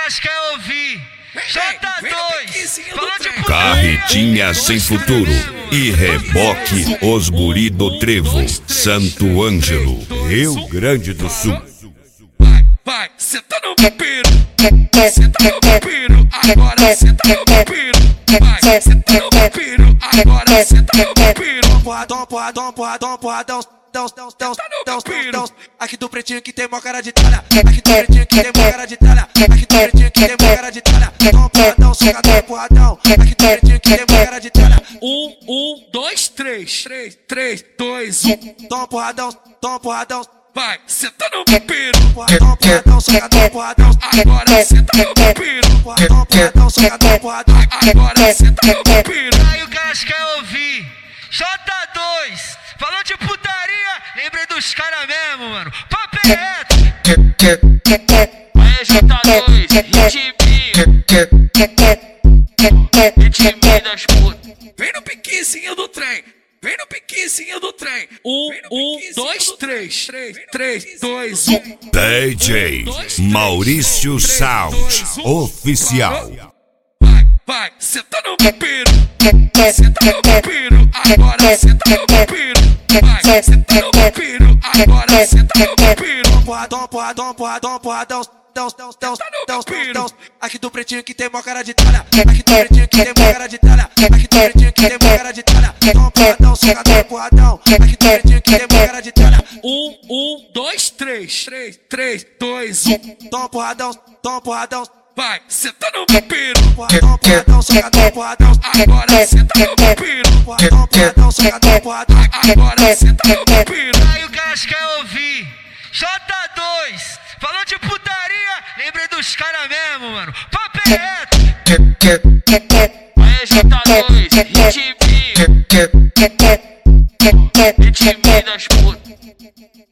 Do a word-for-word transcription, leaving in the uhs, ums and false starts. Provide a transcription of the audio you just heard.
Caras quer ouvir. J dois, falou de putaria. Carretinha sem futuro e reboque os guri do trevo. Santo Ângelo, Rio Grande do Sul. Vai, vai, senta no meu piru. Senta no meu piru, agora senta no meu piru. Vai, senta no meu piru, agora senta no meu piru. Porradão, porradão, porradão, porradão. Dão, dão, dão, dão, dão. Aqui do pretinho que tem mó cara de talha. Aqui do pretinho que tem mó cara de talha. Aqui do pretinho que tem mó cara de talha. Toma porradão, socadão, porradão. Aqui do pretinho que tem mó cara de talha. Um, um, dois, três. Três, três, dois, um. Toma porradão, toma porradão. Vai, senta no meu piru. Porradão, porradão, socadão, porradão. Agora senta no meu piru. Porradão, porradão, socadão, porradão. Agora senta no meu piru. Aí o Caras quer ouvir. J dois, falou de putaria. Lembrei dos caras mesmo, mano. Papo é reto. Aí J dois, ritmi, ritmi das putas. Vem no piquezinho do trem. Vem no piquezinho do trem. Um, um, dois, três. Três, três, dois, um. D J Maurício Sound Oficial. Vai, vai, senta no meu piru. Senta no meu piru, agora senta no meu piru. Vai, senta no meu piru, agora senta no meu piru. Porradão, porradão, porradão, porradão. Dão, dão, dão, dão, dão. Aqui do pretinho que tem mó cara de talha. Aqui do pretinho que tem mó cara de talha. Aqui do pretinho que tem mó cara de talha. Toma porradão, socadão, porradão. Aqui do pretinho que tem mó cara de talha. Um, um, dois, três. Três, três, dois, um. Toma porradão, toma porradão. Vai, senta no meu piru. Porradão, porradão, socadão, porradão. Agora senta no meu piru. Porradão, porradão, socadão, porradão. Agora senta no meu piru. Aí o Caras quer ouvir. J dois, falou de putaria. Lembrei dos caras mesmo, mano. Papo é reto. Aí J dois, ritmi, ritmi das putas.